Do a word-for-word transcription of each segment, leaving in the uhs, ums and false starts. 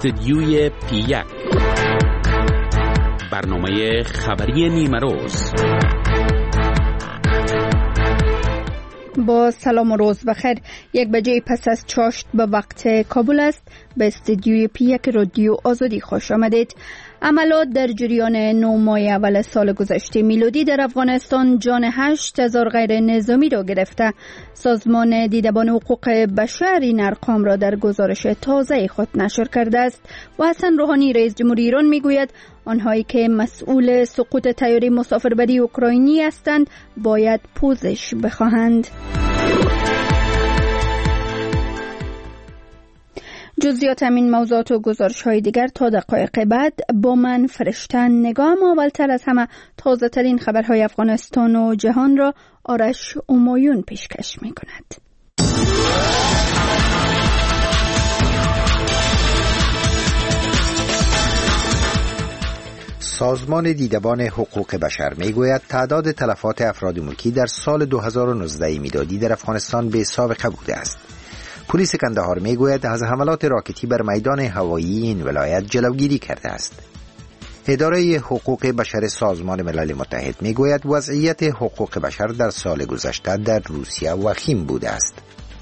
استدیوی پی یک، برنامه خبری نیمه روز. با سلام و روز بخیر. یک بجه پس از چاشت به وقت کابل است. به استدیوی پی یک رادیو آزادی خوش آمدید. عملات در جریان نه ماه اول سال گذشته میلادی در افغانستان جان هشت هزار غیر نظامی را گرفته. سازمان دیدبان حقوق بشر این ارقام را در گزارش تازه خود نشر کرده است و حسن روحانی رئیس جمهوری ایران میگوید آنهایی که مسئول سقوط طیاره مسافربری اوکراینی هستند باید پوزش بخواهند. جزئیات همین موضوعات و گزارش‌های دیگر تا دقایق بعد با من فرشته نگاه. اولتر از همه تازه ترین خبرهای افغانستان و جهان را آرش امایون پیشکش می‌کند. سازمان دیدبان حقوق بشر میگوید تعداد تلفات افراد ملکی در سال دو هزار و نوزده میلادی در افغانستان به سابقه بوده است. پلیس کندهار میگوید از حملات راکتی بر میدان هوایی این ولایت جلوگیری کرده است. اداره حقوق بشر سازمان ملل متحد میگوید وضعیت حقوق بشر در سال گذشته در روسیه وخیم بوده است.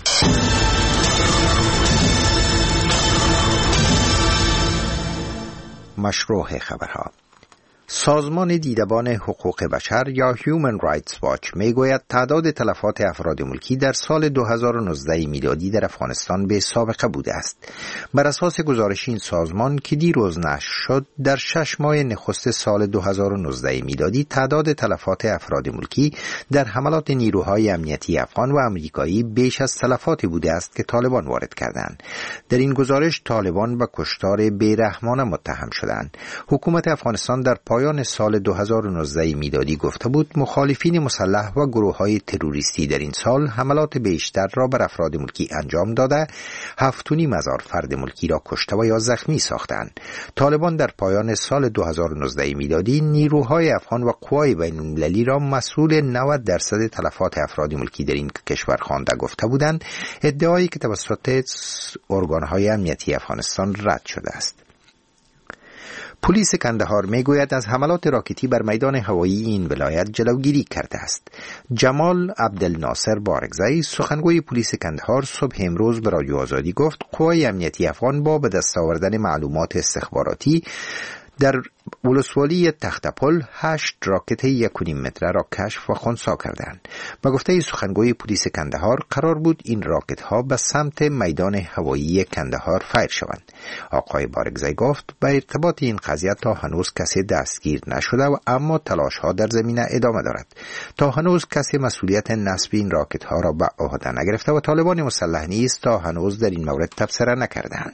مشروع خبرها. سازمان دیدبان حقوق بشر یا Human Rights Watch میگوید تعداد تلفات افراد ملکی در سال دو هزار و نوزده میلادی در افغانستان به سابقه بوده است. بر اساس گزارش این سازمان که دیروز نشر شد، در شش ماه نخست سال دو هزار و نوزده میلادی تعداد تلفات افراد ملکی در حملات نیروهای امنیتی افغان و امریکایی بیش از تلفاتی بوده است که طالبان وارد کردند. در این گزارش طالبان به کشتار بیرحمانه متهم شدند. حکومت افغانستان در پایان سال دو هزار و نوزده میلادی گفته بود مخالفین مسلح و گروه‌های تروریستی در این سال حملات بیشتر را بر افراد ملکی انجام داده، هفت و نیم هزار فرد ملکی را کشته و یا زخمی ساختند. طالبان در پایان سال دو هزار و نوزده میلادی نیروهای افغان و قوای بین‌المللی را مسئول نود درصد تلفات افراد ملکی در این کشور خوانده گفته بودند، ادعایی که توسط ارگان‌های امنیتی افغانستان رد شده است. پلیس کندهار میگوید از حملات راکتی بر میدان هوایی این ولایت جلوگیری کرده است. جمال عبدالناصر بارگزایی سخنگوی پلیس کندهار صبح امروز به رادیو آزادی گفت قوای امنیتی افغان با به دست آوردن معلومات استخباراتی در ولسوالی تختپل هشت راکت یک و نیم متره را کشف و خنثی کردند. با گفته سخنگوی پلیس کندهار قرار بود این راکت ها به سمت میدان هوایی کندهار فایر شوند. آقای بارگزایی گفت با ارتباط این قضیه تا هنوز کسی دستگیر نشده و اما تلاش ها در زمینه ادامه دارد. تا هنوز کسی مسئولیت نصب این راکت ها را به عهده نگرفته و طالبان مسلح نیز تا هنوز در این مورد تبصره نکردند.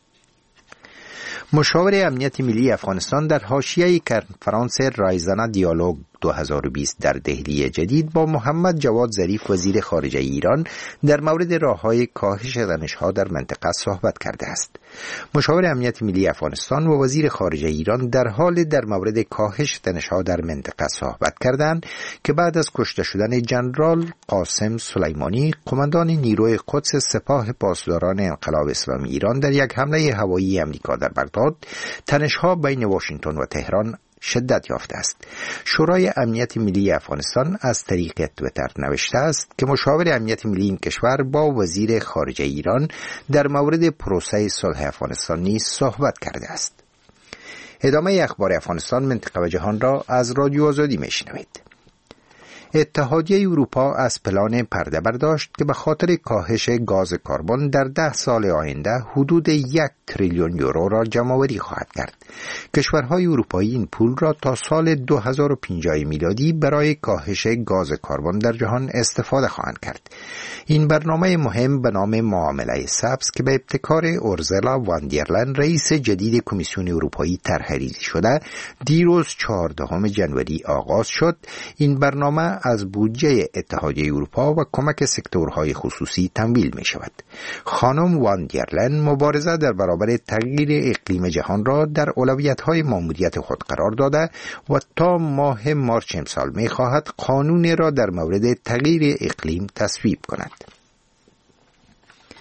مشاور امنیت ملی افغانستان در حاشیه کنفرانس رایزنا دیالوگ دو هزار و بیست در دهلی جدید با محمد جواد ظریف وزیر خارجه ایران در مورد راه‌های کاهش تنش‌ها در منطقه صحبت کرده است. مشاور امنیت ملی افغانستان و وزیر خارجه ایران در حال در مورد کاهش تنش‌ها در منطقه صحبت کردند که بعد از کشته شدن ژنرال قاسم سلیمانی قماندان نیروی قدس سپاه پاسداران انقلاب اسلامی ایران در یک حمله هوایی امریکا در بغداد، تنش‌ها بین واشنگتن و تهران شدت یافته است. شورای امنیت ملی افغانستان از طریق توییتر نوشته است که مشاور امنیت ملی این کشور با وزیر خارجه ایران در مورد پروسه صلح افغانستان نیز صحبت کرده است. ادامه اخبار افغانستان، منطقه و جهان را از رادیو آزادی میشنوید. اتحادیه اروپا از پلان پرده برداشت که به خاطر کاهش گاز کربن در ده سال آینده حدود یک تریلیون یورو را جمع‌آوری خواهد کرد. کشورهای اروپایی این پول را تا سال دو هزار و پنجاه میلادی برای کاهش گاز کربن در جهان استفاده خواهند کرد. این برنامه مهم به نام معامله سبز که به ابتکار اورزلا وان در لین رئیس جدید کمیسیون اروپایی طرح‌ریزی شده، دیروز چهاردهم ژانویه آغاز شد. این برنامه از بودجه اتحادیه اروپا و کمک سکتورهای خصوصی تمویل می شود. خانم وان در لین مبارزه در برابر تغییر اقلیم جهان را در اولویت‌های ماموریت خود قرار داده و تا ماه مارس امسال می خواهد قانون را در مورد تغییر اقلیم تصویب کند.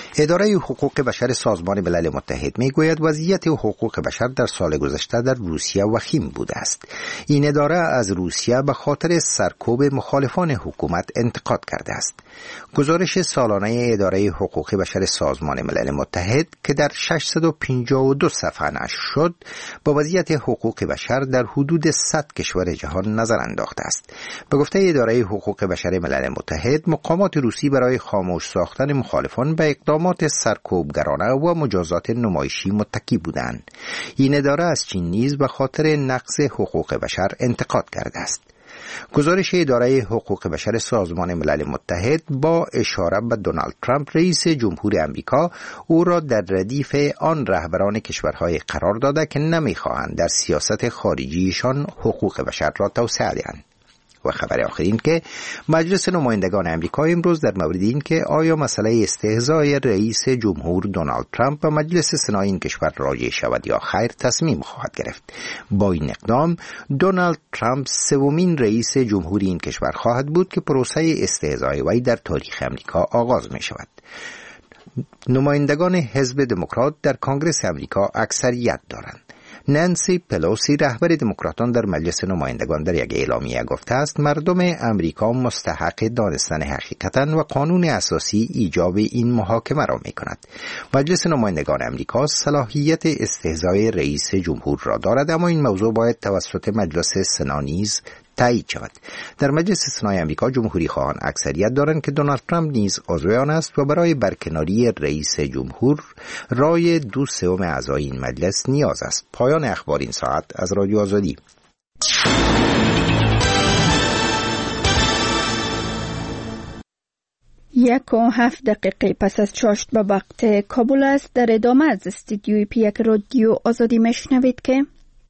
اداره حقوق بشر سازمان ملل متحد میگوید وضعیت حقوق بشر در سال گذشته در روسیه وخیم بوده است. این اداره از روسیه به خاطر سرکوب مخالفان حکومت انتقاد کرده است. گزارش سالانه اداره حقوق بشر سازمان ملل متحد که در ششصد و پنجاه و دو صفحه نشر شد، با وضعیت حقوق بشر در حدود صد کشور جهان نظر انداخته است. به گفته اداره حقوق بشر ملل متحد، مقامات روسی برای خاموش ساختن مخالفان به اقدامات سرکوبگرانه و مجازات نمایشی متکی بودند. این اداره از چین نیز به خاطر نقض حقوق بشر انتقاد کرده است. گزارش اداره حقوق بشر سازمان ملل متحد با اشاره به دونالد ترامپ رئیس جمهور امریکا او را در ردیف آن رهبران کشورهای قرار داده که نمیخواهند در سیاست خارجیشان حقوق بشر را توسعه دهند. و خبر آخر این که مجلس نمایندگان امریکا امروز در مورد این که آیا مسئله استهزای رئیس جمهور دونالد ترامپ به مجلس سنا این کشور راجع شود یا خیر تصمیم خواهد گرفت. با این اقدام دونالد ترامپ سومین رئیس جمهور این کشور خواهد بود که پروسه استهزای وی در تاریخ امریکا آغاز می شود. نمایندگان حزب دموکرات در کنگره امریکا اکثریت دارند. نانسی پلوسی رهبر دموکراتان در مجلس نمایندگان در یک اعلامیه گفته است مردم امریکا مستحق دانستن حقیقتا و قانون اساسی ایجاب این محاکمه را می کند. مجلس نمایندگان امریکا صلاحیت استهزای رئیس جمهور را دارد، اما این موضوع باید توسط مجلس سنا نیز تایید شود. در مجلس سنای امریکا جمهوری خواهان اکثریت دارند که دونالد ترامپ نیز عضو آن است و برای برکناری رئیس جمهور رای دو سوم اعضای این مجلس نیاز است. پایان اخبار این ساعت از رادیو آزادی. یک و هفت دقیقه پس از چاشت به وقت کابل است. در ادامه از استودیوی پی یک رادیو آزادی میشنوید که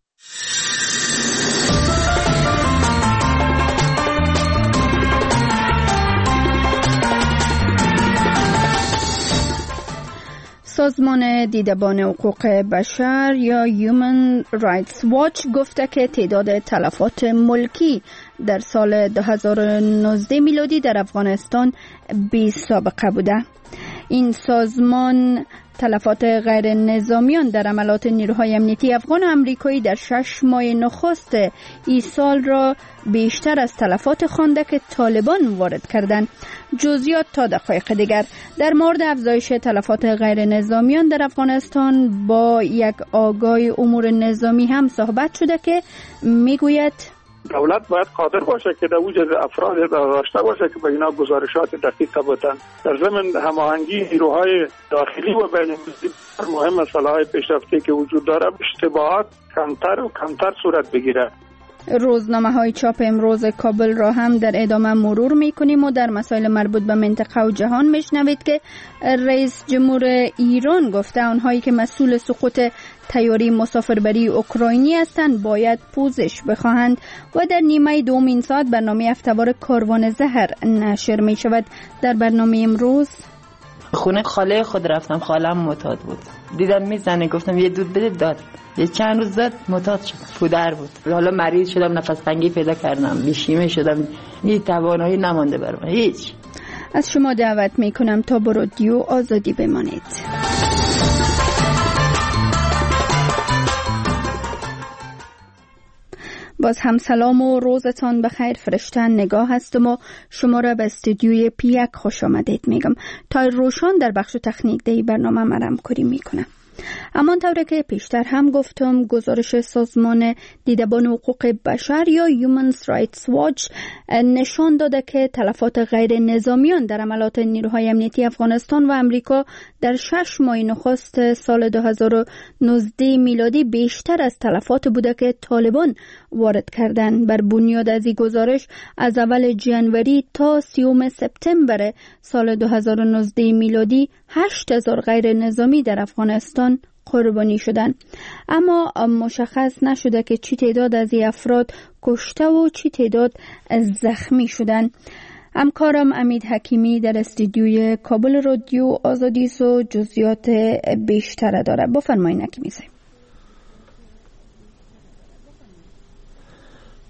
سازمان دیدبان حقوق بشر یا Human Rights Watch گفته که تعداد تلفات ملکی در سال دو هزار و نوزده میلادی در افغانستان بی سابقه بوده. این سازمان تلفات غیر نظامیان در عملات نیروهای امنیتی افغان و امریکایی در شش ماه نخست این سال را بیشتر از تلفات خوانده که طالبان وارد کردند. جزئیات تا دقایق دیگر. در مورد افزایش تلفات غیر نظامیان در افغانستان با یک آگاه امور نظامی هم صحبت شده که میگوید دولت باید قادر باشه که در وجود افراد داشته باشه که به اینا گزارشات دقیق بدن. در ضمن هماهنگی نیروهای داخلی و بین‌المللی مهم مسائل پیشرفته که وجود داره اشتباهات کمتر و کمتر صورت بگیره. روزنامه های چاپ امروز کابل را هم در ادامه مرور می کنیم و در مسائل مربوط به منطقه و جهان میشنوید که رئیس جمهور ایران گفته آنهایی که مسئول سقوط طیاره مسافربری اوکراینی هستند باید پوزش بخواهند. و در نیمه دوم این ساعت برنامه هفته‌وار کاروان زهر نشر می شود. در برنامه امروز خونه خاله خود رفتم، خالم معتاد بود، دیدم میزنه، گفتم یه دود بده، داد. یه چند روز زد، معتاد شد، پودر بود. حالا مریض شدم، نفس تنگی پیدا کردم، بیشیمه شدم، هیچ توانایی نمانده برام، هیچ. از شما دعوت میکنم تا با رادیو آزادی بمانید. باز هم سلام و روزتان بخیر. فرشتن نگاه هستم و شما را به استودیوی پی یک خوش آمدید میگم. تا روشان در بخش تکنیک دی برنامه مرم کاری میکنم. اما طوری که پیشتر هم گفتم، گزارش سازمان دیدبان حقوق بشر یا Human Rights Watch نشان داده که تلفات غیر نظامیان در عملات نیروهای امنیتی افغانستان و امریکا در شش ماه نخست سال دو هزار و نوزده میلادی بیشتر از تلفات بوده که طالبان وارد کردند. بر بنیاد از این گزارش از اول جنوری تا سیوم سپتامبر سال دو هزار و نوزده میلادی هشت هزار غیر نظامی در افغانستان قربانی شدند. اما مشخص نشده که چی تعداد از این افراد کشته و چی تعداد زخمی شدند. همکارم امید حکیمی در استودیوی کابل رادیو آزادی سو جزئیات بیشتر داره. بفرمایید حکیمی صاحب.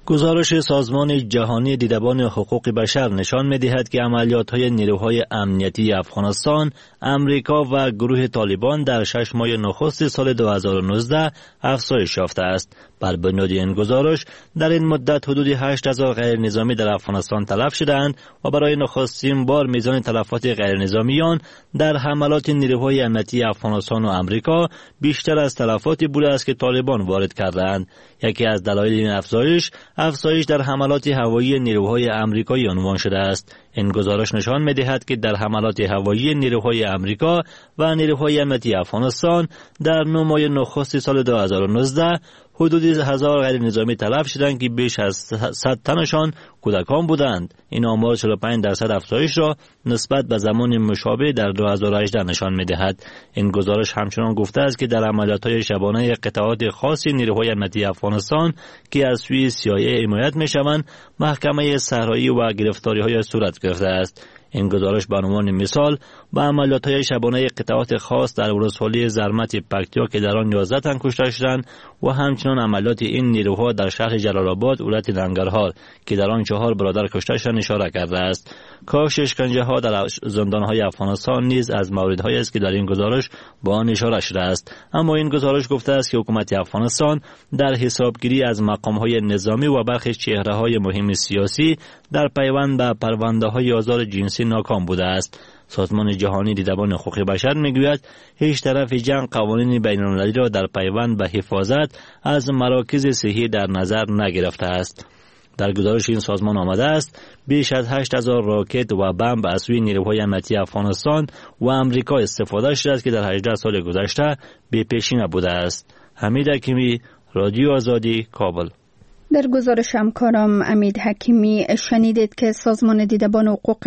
گزارش سازمان جهانی دیدبان حقوق بشر نشان می‌دهد که عملیات‌های نیروهای امنیتی افغانستان، امریکا و گروه طالبان در شش ماه نخست سال دو هزار و نوزده افزایش یافته است. بر بنیاد این گزارش در این مدت حدود هشت هزار غیر نظامی در افغانستان تلف شدند و برای نخستین بار میزان تلفات غیر نظامیان در حملات نیروهای امنیتی افغانستان و امریکا بیشتر از تلفاتی بوده است که طالبان وارد کردند. یکی از دلایل این افزایش افزایش در حملات هوایی نیروهای آمریکایی عنوان شده است. این گزارش نشان می‌دهد که در حملات هوایی نیروهای آمریکا و نیروهای امنیتی افغانستان در نه ماه نخست سال دو هزار و نوزده حدود هزار غیر نظامی تلف شدند که بیش از صد تنشان کودکان بودند. این آمار چهل و پنج درصد افزایش را نسبت به زمان مشابه در دو هزار و هجده نشان می‌دهد. این گزارش همچنان گفته است که در عملیات‌های شبانه قطعات خاصی نیروهای امنیتی افغانستان که از سوی سی آی ای حمایت می‌شوند، محکمه صحرایی و گرفتاری‌های صورت گرفته است. این گزارش به عنوان مثال با عملیات‌های شبانه قطعات خاص در ولسوالی زرمت پکتیا که در آن یازده تن کشته شدند و همچنان عملیات این نیروها در شهر جلال آباد ولایت ننگرهار که در آن چهار برادر کشته شدند اشاره کرده است. کاهش اشکنجه‌ها در زندان‌های افغانستان نیز از موردهایی است که در این گزارش با آن اشاره شده است. اما این گزارش گفته است که حکومت افغانستان در حسابگیری از مقام‌های نظامی و برخی چهره‌های مهم سیاسی در پیوند به پرونده‌های آزار جنسی ناکام بوده است. سازمان جهانی دیدبان حقوق بشر میگوید هیچ طرف جنگ قوانین بین‌المللی را در پیوند به حفاظت از مراکز صحی در نظر نگرفته است. در گزارش این سازمان آمده است بیش از هشت هزار راکت و بمب از سوی نیروهای امنیتی افغانستان و امریکا استفاده شده است که در هجده سال گذشته بی پیشینه بوده است. حمید حکیمی، رادیو آزادی، کابل. در گزارش همکارم امید حکیمی شنیدید که سازمان دیدبان حقوق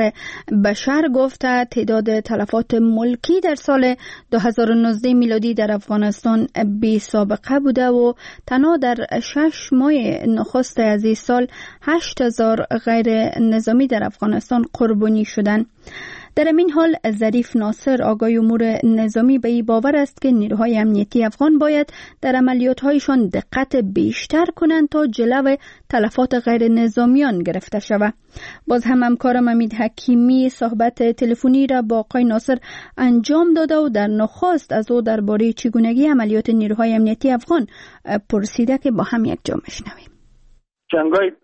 بشر گفته تعداد تلفات ملکی در سال دو هزار و نوزده میلادی در افغانستان بی سابقه بوده و تنها در شش ماه نخست از این سال هشت هزار غیر نظامی در افغانستان قربانی شدند. در این حال ظریف ناصر آگای امور نظامی به این باور است که نیروهای امنیتی افغان باید در عملیات‌هایشان دقت بیشتر کنند تا جلو تلفات غیر نظامیان گرفته شود. باز هم همکارم امید حکیمی صحبت تلفنی را با آقای ناصر انجام داده و در نخست از او درباره چگونگی عملیات نیروهای امنیتی افغان پرسیده که با هم یک جا بشنویم. جنگای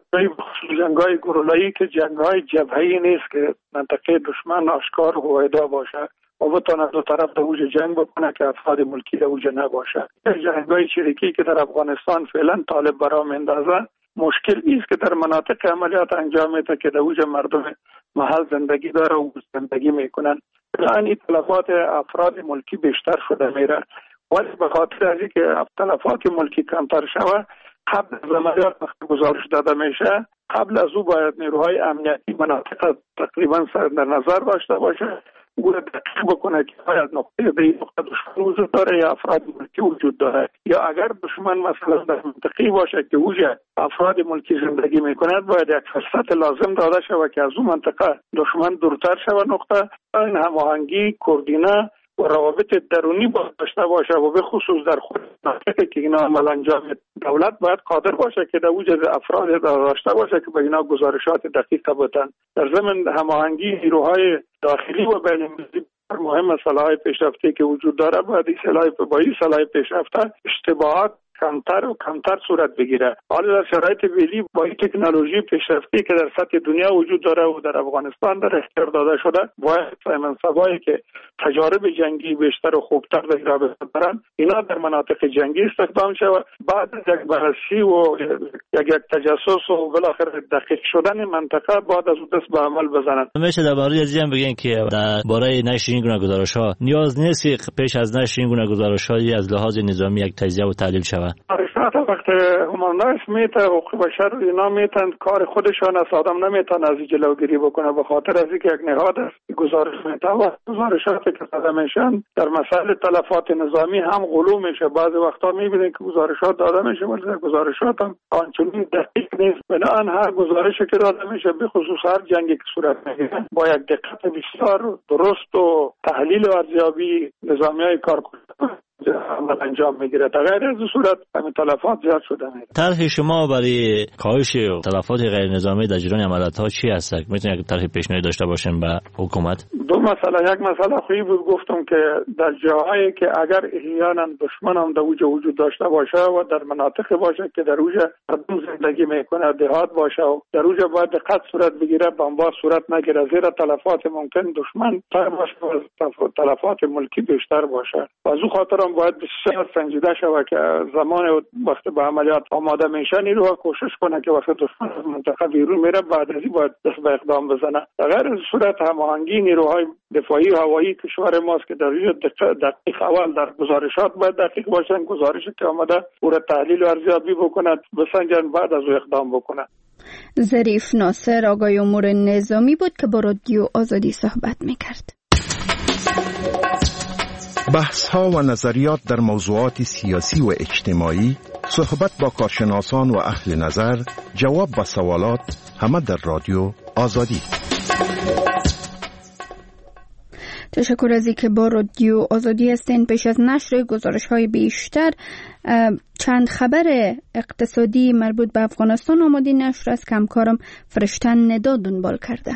جنگای گروهایی که جنگای جبهه‌ای نیست که منطقه دشمن آشکار و هویدا باشه و بتونه دو طرف در اوج جنگ بکنه که افراد ملکی در اوج نباشه. جنگای چریکی که در افغانستان فعلا طالب برا میندازه مشکل است که در مناطق عملیات انجام میده که در اوج مردم محل زندگی داره و زندگی میکنن. الان این تلفات افراد ملکی بیشتر شده میره ولی به خاطر از اینکه تلفات ملکی کمتر شوه قبل از عملیات وقتی گزارش داده میشه قبل از او باید نیروهای امنیتی مناطق تقریبا سر در نظر داشته باشه گوره دقیق بکنه که باید نقطه به این نقطه دشمن وجود داره یا افراد ملکی وجود داره یا اگر دشمن مثلا در منطقی باشه که اوج افراد ملکی زندگی میکند باید یک فرصت لازم داده شود که از اون منطقه دشمن دورتر شود نقطه این هماهنگی کوردینه و روابط درونی باید داشته باشه و به خصوص در خود منطقه که اینا عمل انجام دولت باید قادر باشه که در وجود افراد داشته باشه که به اینا گزارشات دقیق بدن. در ضمن هماهنگی نیروهای داخلی و بین‌المللی مهم سلاح پیشرفته که وجود داره باید این سلاح با این سلاح پیشرفته اشتباهات کمتر و کمتر صورت بگیره. حالا در شرایط فعلی با این تکنولوژی پیشرفته که در سطح دنیا وجود داره و در افغانستان در اختیار داده شده باید منصبایی که تجارب جنگی بیشتر و خوبتر در رابطه دارن اینا در مناطق جنگی استخدام شود بعد از یک بررسی و یک یک تجسس و بالاخره دقیق شدن منطقه بعد از اون دست به عمل بزنن. میشه درباره از این بگین که درباره نشر این گونه گزارش‌ها نیاز نیست که پیش از نشر این گونه گزارش‌ها از لحاظ نظامی یک تجزیه و تحلیل شود. آرشات وقت همان رایتس میته حقوق بشر اینا میتن کار خودشان است آدم نمیتن از جلوگیری بکنه به خاطر از اینکه یک نهاد است گزارش میته و گزارشاتی که داده میشن در مسائل تلفات نظامی هم غلو میشه. بعضی وقتا میبینید که گزارشات داده میشه ولی گزارشات هم آنچنین دقیق نیست. بنابراین هر گزارشی که داده میشه به خصوص هر جنگی که صورت میگیره با یک دقت بسیار درست و تحلیل و ارزیابی نظامیای کار عمل انجام میگیره. در غیر از صورت همین تلفات زیاد شده. طرح شما برای کاهش تلفات غیر نظامی در جریان عملیات‌ها چی هست؟ میتونید طرح پیشنهادی داشته باشیم به حکومت؟ دو مسئله. یک مسئله خویی بود گفتم که در جاهایی که اگر احیانا دشمن هم در اوج وجود داشته باشه و در مناطق باشه که در اوج مردم زندگی میکنه، دهات باشه و در اوج باید دقت صورت بگیره، بمبار صورت نگیره، زیرا تلفات ممکن دشمن تر باشه و تلفات ملکی بیشتر باشه. و از او خاطر هم باید بسیار سنجیده شود که زمان وقت به عملیات آماده میشه نیروها کوشش کنه که وقت دشمن از منطقه بیرون میره بعد از این باید دست به اقدام بزنه. در غیر از صورت هماهنگی نیروهای دفاعی هوایی کشور ماست که در دقیق اول در گزارشات باید دقیق باشن، گزارشی که آمده پورا تحلیل و ارزیابی بکنند، بسنجن، بعد از او اقدام بکنند. ظریف ناصر آقای امور نظامی بود که با رادیو آزادی صحبت میکرد. بحث ها و نظریات در موضوعات سیاسی و اجتماعی، صحبت با کارشناسان و اهل نظر، جواب با سوالات، همه در رادیو آزادی. تشکر از اینکه با رادیو آزادی هستین. پیش از نشر گزارش های بیشتر چند خبر اقتصادی مربوط به افغانستان آماده نشر است که همکارم فرشتن ندا دنبال کرده.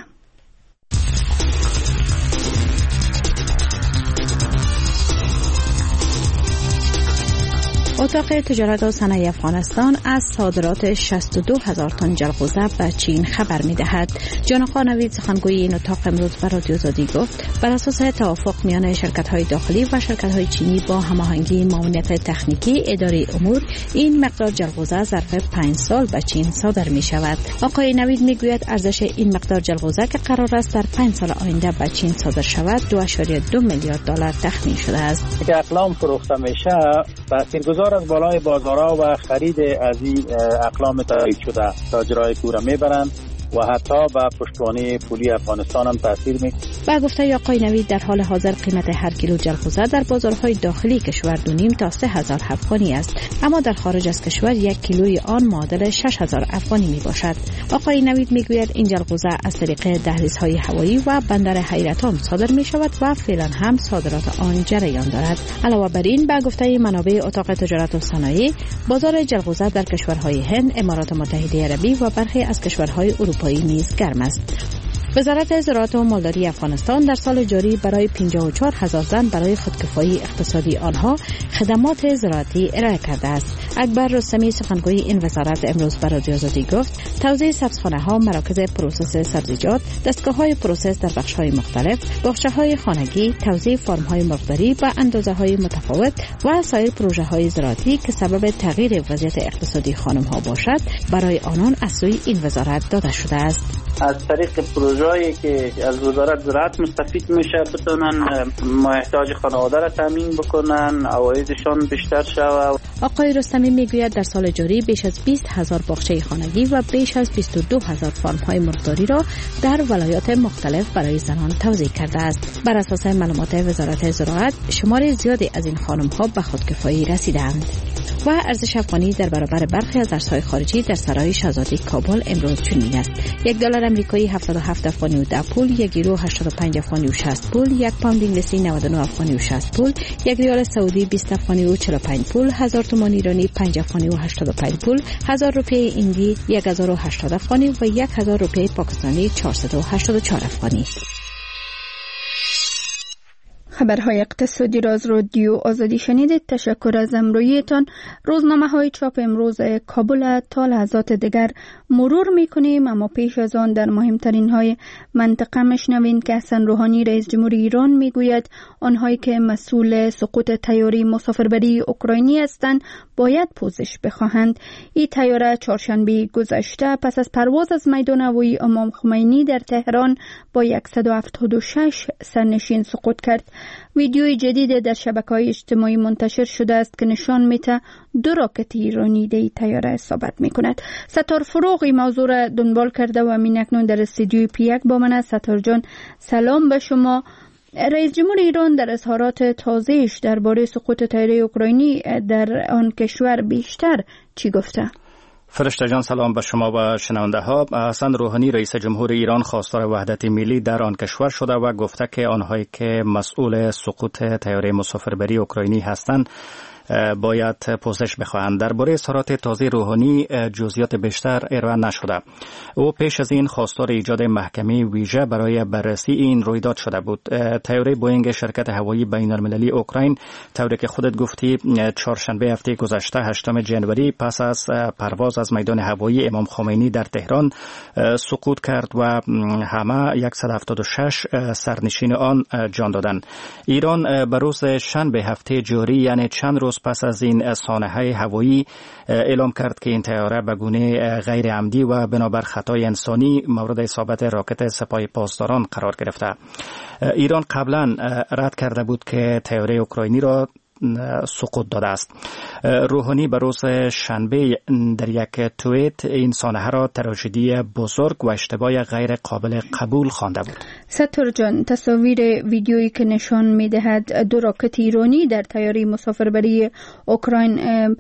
اتاق تجارت و صنایع افغانستان از صادرات شصت و دو هزار تن جلغوزه به چین خبر می‌دهد. جان آقا نوید سخنگوی این اتاق امروز به رادیو آزادی گفت بر اساس توافق میان شرکت‌های داخلی و شرکت‌های چینی با هماهنگی معاونت تکنیکی اداره امور، این مقدار جلغوزه ظرف پنج سال به چین صادر می‌شود. آقای نوید می‌گوید ارزش این مقدار جلغوزه که قرار است در پنج سال آینده به چین صادر شود دو و دو میلیارد دلار تخمین شده است. که اقلام فروخته میشه تاثیرگذار از بالای بازارها و خرید از این اقلام تایید شده تاجرای کورا میبرند و حتی به پشتوانه پولی افغانستان هم تاثیر میکنه. با گفته آقای نوید در حال حاضر قیمت هر کیلو جلغوزه در بازارهای داخلی کشور دو نیم تا سه هزار افغانی است، اما در خارج از کشور یک کیلوی آن معادل شش هزار افغانی می باشد. آقای نوید میگوید این جلغوزه از طریق دهلیزهای هوایی و بندر حیرتان صادر می شود و فعلا هم صادرات آن جریان دارد. علاوه بر این با گفته منابع اتاق تجارت و صنایع، بازار جلغوزه در کشورهای هند، امارات متحده عربی و برخی از کشورهای اروپایی نیز گرم است. وزارت زراعت و مالداری افغانستان در سال جاری برای پنجاه و چهار هزار زن برای خودکفایی اقتصادی آنها خدمات زراعتی ارائه کرده است. اکبر رستمی سخنگوی این وزارت امروز به رادیو آزادی گفت توزیع سبزخانه‌ها، مراکز پروسس سبزیجات، دستگاه‌های پروسس در بخش‌های مختلف، باغچه‌های خانگی، توزیع فارم‌های مرغداری با اندازه‌های متفاوت و سایر پروژه‌های زراعتی که سبب تغییر وضعیت اقتصادی خانم‌ها باشد برای آنان از سوی این وزارت داده شده است. از طریق پروژه‌ای که از وزارت زراعت مستفید میشه بتونن محتاج خانواده را تامین بکنن، عوایدشان بیشتر شود. آقای رستمی میگوید در سال جاری بیش از بیست هزار باغچه خانگی و بیش از بیست و دو هزار فارم‌های مرغداری را در ولایات مختلف برای زنان توزیع کرده است. بر اساس معلومات وزارت زراعت، شمار زیادی از این خانم‌ها به خودکفایی رسیدند. و ارزش افغانی در برابر برخی از ارزهای خارجی در سرای شاهزاده کابل امروز چنین است: یک دلار آمریکایی هفتاد و هفت افغانی و ده پول، یک یورو هشتاد و پنج افغانی و شصت پول، یک پوند انگلیسی نود و نه افغانی و شصت پول، یک ریال سعودی بیست افغانی و چهل و پنج پول، هزار تومان ایرانی پنج افغانی و هشتاد و پنج پول، هزار روپیه هندی یک هزار و هشتاد افغانی و یک هزار روپیه پاکستانی چهارصد و هشتاد و چهار افغانی. خبرهای اقتصادی را از رادیو آزادی شنیدید. تشکر از همراهیتان. روزنامه های چاپ امروز کابل تا لحظات دیگر مرور میکنیم، اما پیش از آن در مهمترین های منطقه مشنوین که حسن روحانی رئیس جمهور ایران میگوید آنهایی که مسئول سقوط طیاره مسافربری اوکراینی هستند باید پوزش بخواهند. این طیاره چهارشنبه گذشته پس از پرواز از میدان هوایی امام خمینی در تهران با صد و هفتاد و شش سرنشین سقوط کرد. ویدیوی جدید در شبکه‌های اجتماعی منتشر شده است که نشان میده دو راکت ایرانی در طیاره اصابت میکند. ستار فروغ این موضوع را دنبال کرده و همین اکنون در استودیوی پی یک با من است. ستار جان سلام به شما. رئیس جمهور ایران در اظهارات تازه‌اش درباره سقوط طیاره اوکراینی در آن کشور بیشتر چی گفته؟ فرشته جان سلام به شما و شنونده ها. حسن روحانی رئیس جمهور ایران خواستار وحدت ملی در آن کشور شده و گفته که آنهایی که مسئول سقوط طیاره مسافربری اوکراینی هستند باید پوزش بخواهند. درباره اظهارات تازه روحانی جزئیات بیشتر ارائه نشده. او پیش از این خواستار ایجاد محکمه ویژه برای بررسی این رویداد شده بود. طیاره بوئینگ شرکت هوایی بین‌المللی اوکراین طوری که خودت گفتی چهارشنبه هفته گذشته هشتم ژانویه پس از پرواز از میدان هوایی امام خمینی در تهران سقوط کرد و همه صد و هفتاد و شش سرنشین آن جان دادند. ایران به روز شنبه هفته جاری یعنی چند روز پس از این سانحه هوایی اعلام کرد که این طیاره به گونه غیر عمدی و بنابر خطای انسانی مورد اصابت راکت سپاه پاسداران قرار گرفته. ایران قبلا رد کرده بود که طیاره اوکراینی را سقوط داده است. روحانی به روز شنبه در یک توییت این سانحه را تراژدی بزرگ و اشتباه غیر قابل قبول خوانده بود. ستار جان، تصاویر ویدیویی که نشان می‌دهد دو راکت ایرانی در طیاره مسافربری اوکراین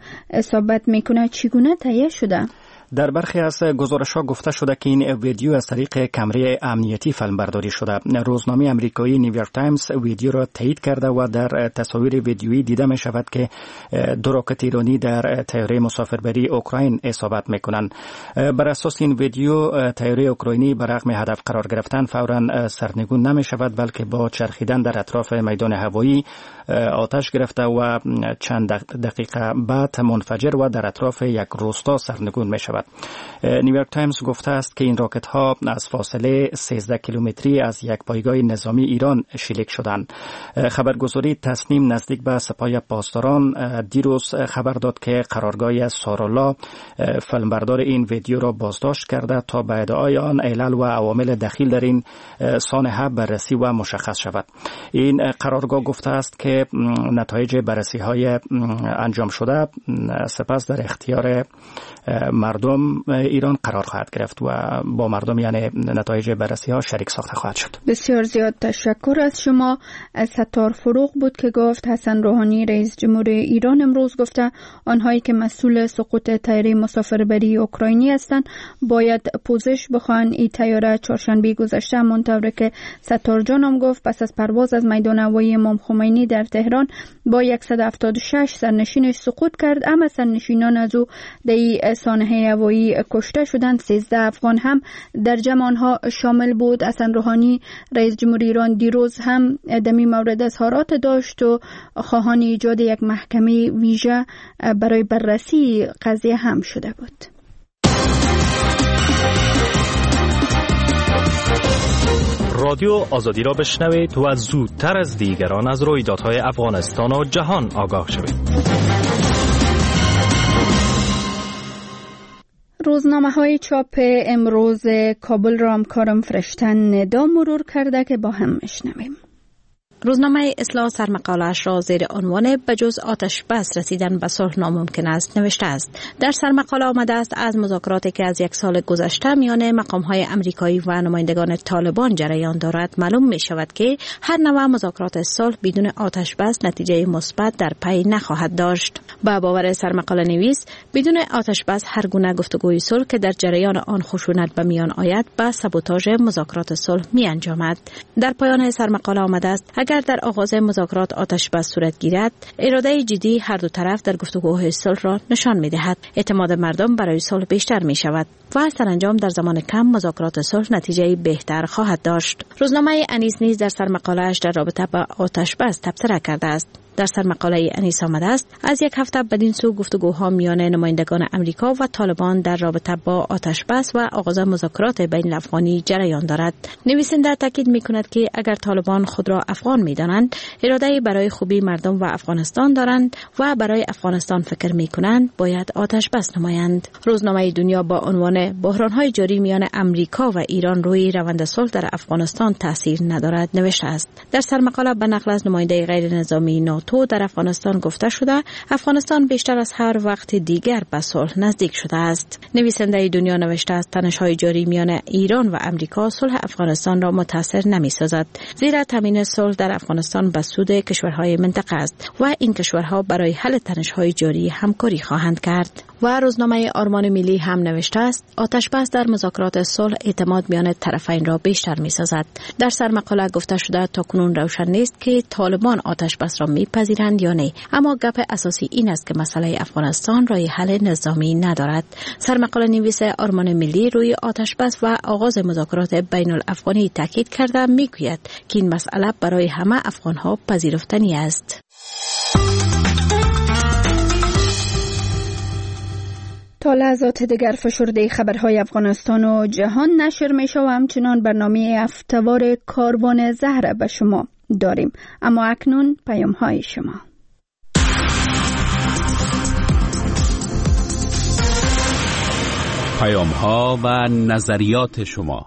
اصابت می‌کند چگونه تهیه شده؟ در برخی از گزارش‌ها گفته شده که این ویدیو از طریق کامره امنیتی فیلمبرداری شده. روزنامه آمریکایی نیویورک تایمز ویدیو را تایید کرده و در تصاویر ویدیویی دیده می شود که دو راکت ایرانی در طیاره مسافربری اوکراین اصابت می‌کنند. بر اساس این ویدیو طیاره اوکراینی به رغم هدف قرار گرفتن فوراً سرنگون نمی شود، بلکه با چرخیدن در اطراف میدان هوایی آتش گرفته و چند دقیقه بعد منفجر و در اطراف یک روستا سرنگون می شود. نیویورک تایمز گفته است که این راکت ها از فاصله سیزده کیلومتری از یک پایگاه نظامی ایران شلیک شدند. خبرگزاری تصنیم نزدیک به سپاه پاسداران دیروز خبر داد که قرارگاه سارالا فیلمبردار این ویدیو را بازداشت کرده تا به ادعای آن علل و عوامل دخیل در این سانحه بررسی و مشخص شود. این قرارگاه گفته است که نتایج بررسی های انجام شده سپس در اختیار مردم ایران قرار خواهد گرفت و با مردم یعنی نتایج بررسی ها شریک ساخته خواهد شد. بسیار زیاد تشکر از شما. ستار فروغ بود که گفت حسن روحانی رئیس جمهور ایران امروز گفته آنهایی که مسئول سقوط طیاره مسافربری اوکراینی هستند باید پوزش بخواهند. این طیاره چهارشنبه گذشته همانطور که ستار جانم گفت پس از پرواز از میدان هوایی امام خمینی در تهران با صد و هفتاد و شش سرنشینش سقوط کرد، اما سرنشینان از او در سانحه هوایی کشته شدند. سیزده افغان هم در جمع آنها شامل بود. حسن روحانی رئیس جمهور ایران دیروز هم دمی مورد اظهارات داشت و خواهان ایجاد یک محکمه ویژه برای بررسی قضیه هم شده بود. رادیو آزادی را بشنوید و زودتر از دیگران از رویدادهای افغانستان و جهان آگاه شوید. روزنامه های چاپ امروز کابل را همکارم فرشته ندا مرور کرده که با هم میشنویم. روزنامه اصلاح سرمقاله‌اش را زیر عنوان بجز آتش بس رسیدن به صلح ناممکن است نوشته است. در سرمقاله آمده است از مذاکراتی که از یک سال گذشته میان مقام‌های آمریکایی و نمایندگان طالبان جریان دارد معلوم می شود که هر نوع مذاکرات صلح بدون آتش بس نتیجه مثبت در پی نخواهد داشت. با باور سرمقاله نویس بدون آتش بس هر گونه گفتگوی صلح که در جریان آن خشونت به میان آید به سابوتاژ مذاکرات صلح می انجامد. در پایان سرمقاله آمده است اگر در آغاز مذاکرات آتش بس صورت گیرد، اراده جدی هر دو طرف در گفتگوهای صلح را نشان می دهد. اعتماد مردم برای صلح بیشتر می شود و سرانجام در زمان کم مذاکرات صلح نتیجه بهتر خواهد داشت. روزنامه انیس نیز در سرمقاله‌اش در رابطه با آتش بس تبصره کرده است. در سرمقاله انیس آمده است از یک هفته بدین سو گفتگوها میان نمایندگان امریکا و طالبان در رابطه با آتش بس و آغاز مذاکرات بین الافغانی جریان دارد. نویسنده تاکید میکند که اگر طالبان خود را افغان میدانند، اراده برای خوبی مردم و افغانستان دارند و برای افغانستان فکر میکنند، باید آتش بس نمایند. روزنامه دنیا با عنوان که بحران‌های جاری میان امریکا و ایران روی روند صلح در افغانستان تاثیر ندارد نوشته است. در سرمقاله به نقل از نماینده غیر نظامی ناتو در افغانستان گفته شده افغانستان بیشتر از هر وقت دیگر به صلح نزدیک شده است. نویسنده دنیا نوشته است تنش‌های جاری میان ایران و امریکا صلح افغانستان را متاثر نمی‌سازد، زیرا تامین صلح در افغانستان به سود کشورهای منطقه است و این کشورها برای حل تنش‌های جاری همکاری خواهند کرد. و روزنامه آرمان ملی هم نوشته است آتش‌بس در مذاکرات صلح اعتماد میان طرفین را بیشتر می‌سازد. در سرمقاله گفته شده تاکنون روشن نیست که طالبان آتش‌بس را می‌پذیرند یا نه، اما گپ اساسی این است که مسئله افغانستان راه حل نظامی ندارد. سرمقاله نویس آرمان ملی روی آتش‌بس و آغاز مذاکرات بین الافغانی تاکید کرده میگوید که این مسئله برای همه افغان‌ها پذیرفتنی است. تا لحظات دیگر فشرده خبرهای افغانستان و جهان نشر میشه و همچنان برنامه هفته‌وار کاروان زهره به شما داریم. اما اکنون پیام های شما. پیام ها و نظریات شما.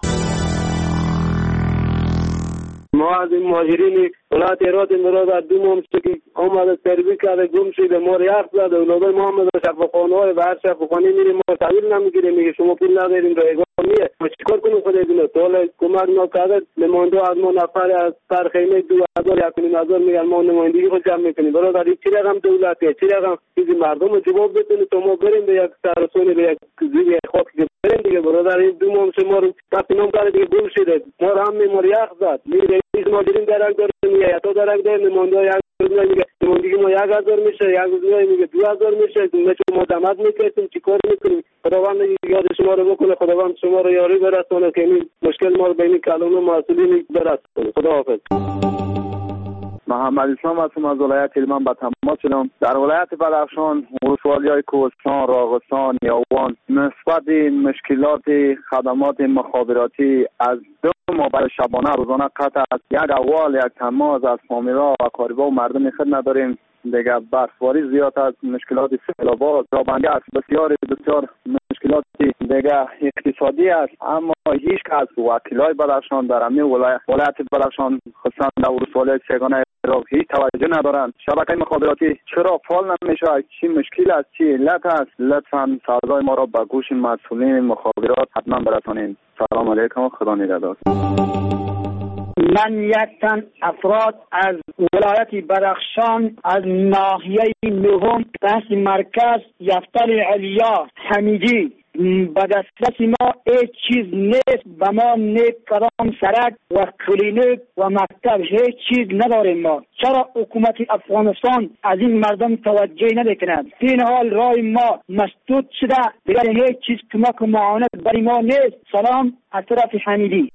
ما از این مهاجرین ولایت هرات مراد از دو ماه که آمده تربیت کرده گم شده ما ریاض زده اولادای ما هم در شفاخانه‌های و هر شفاخانه میریم ما تحویل نمیگیریم میگه شما پول نداریم رایگان میه ما چیکار کنیم خدا بدونه تا حالا کمک نکرده نماینده از ما نفر از سر خیمه دو هزار یک هزار میگن ما نمایندگی خود جمع میکنیم برادر چی رقم دولتیه چی رقم چیزی مردم رو جواب بدونه تا ما بریم به یک سرسونی به یک زیر خاک بریم دیگه برادر این دو ماه ما رو تفنام کرده دیگه گم شده ما رو هم میماری یخ زد میره این ماجرین درک داریم یا تا درک داریم نماینده یک میگه نمایندگی ما یک هزار میشه یک هزار میگه دو هزار میشه ما دمت میکردیم چیکار میکنیم خداوند یاد شما رو بکنه خداوند شما رو یاری برسونه که این مشکل ما رو بین کلان و مسئولین برسونه. خداحافظ. محمد اسلام هستم از ولایت هلمند به تماس شدم. در ولایت بدخشان ولسوالی‌های کوهستان، راغستان، یاوان نسبت مشکلات خدمات مخابراتی از دو ما برای شبانه روزانه قطع است. یک اول یک تماس از فامیلا و اقاربا و مردم خود نداریم. دیگه برفباری زیاد است، مشکلات سیلابات، رابندی است، بسیار بسیار مشکلات دیگه اقتصادی است. اما هیچ کس وکیلای بدخشان در همین ولایت ولایت بدخشان خصوصا در ولسوالی سگانه عراق هیچ توجه ندارند. شبکه مخابراتی چرا فعال نمیشه؟ چی مشکل است؟ چی علت است؟ لطفاً صدای ما را به گوش مسئولین مخابرات حتما برسانید. سلام علیکم، خدا نگهدار. من یک تن افراد از ولایت بدخشان از ناحیه نهم بحث مرکز یفتل علیا حمیدی به دسترس ما هیچ چیز نیست. به ما نه کدام سرک و کلینیک و مکتب هیچ چیز نداریم. ما چرا حکومت افغانستان از این مردم توجه نمیکند؟ این حال راه ما مسدود شده، دیگر هیچ چیز کمک و معاونت برای ما نیست. سلام از طرف حمیدی.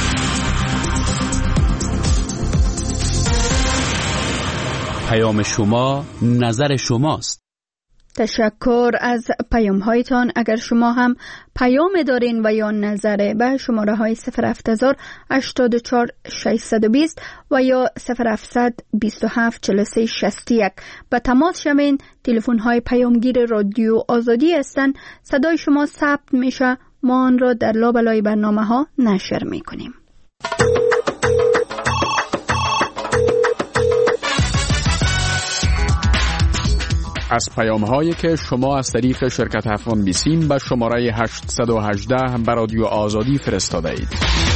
پیام شما نظر شماست. تشکر از پیام هایتان. اگر شما هم پیام دارین و یا نظره به شماره های صفر هفت هزار هشتاد و چهار ششصد و بیست و یا صفر هفتصد بیست و هفت چهل و سه شصت و یک به تماس شوین. تلفن های پیامگیر رادیو آزادی هستند. صدای شما ثبت میشه، ما آن را در لابلای برنامه ها نشر میکنیم. از پیام هایی که شما از طریق شرکت افغان بیسیم به شماره هشتصد و هجده به رادیو آزادی فرستاده اید.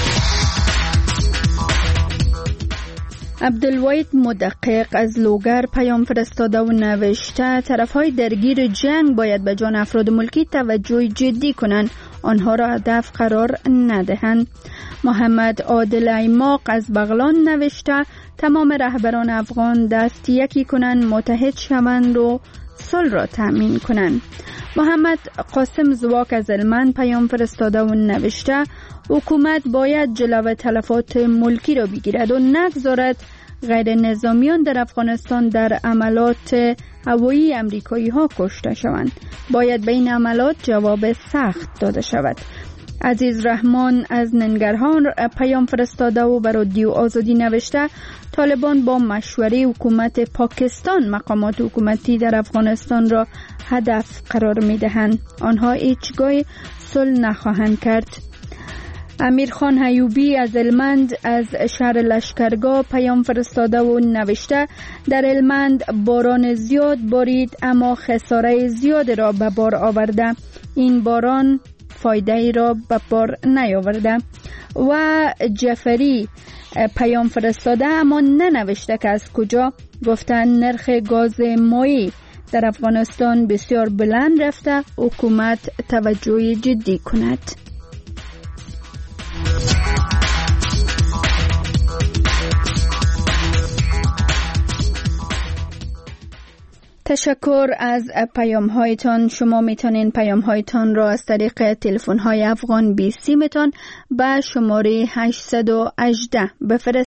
عبدالوحید مدقق از لوگر پیام فرستاده و نوشته طرفهای درگیر جنگ باید به جان افراد ملکی توجه جدی کنند، آنها را هدف قرار ندهند. محمد عادل ایماق از بغلان نوشته تمام رهبران افغان دست یکی کنند، متحد شوند و صلح را تأمین کنند. محمد قاسم زواک از هلمند پیام فرستاده و نوشته حکومت باید جلوه تلفات ملکی را بگیرد و نگذارد غیر نظامیان در افغانستان در عملات هوایی امریکایی ها کشته شوند. باید به این عملات جواب سخت داده شود. عزیز رحمان از ننگرهار پیام فرستاده و بر رادیو آزادی نوشته طالبان با مشوره حکومت پاکستان مقامات حکومتی در افغانستان را هدف قرار می دهند. آنها هیچگاه صلح نخواهند کرد. امیرخان ایوبی از هلمند از شهر لشکرگاه پیام فرستاده و نوشته در هلمند باران زیاد بارید اما خساره زیاد را به بار آورده. این باران فایده ای را به بار نیاورده. و جعفری پیام فرستاده اما ننوشته که از کجا. گفتن نرخ گاز مایع در افغانستان بسیار بلند رفته، حکومت توجه جدی کند. تشکر از پیام هایتان. شما میتونین پیام هایتان را از طریق تلفن های افغان بی سیمتان به شماره هشت یک هشت بفرستید.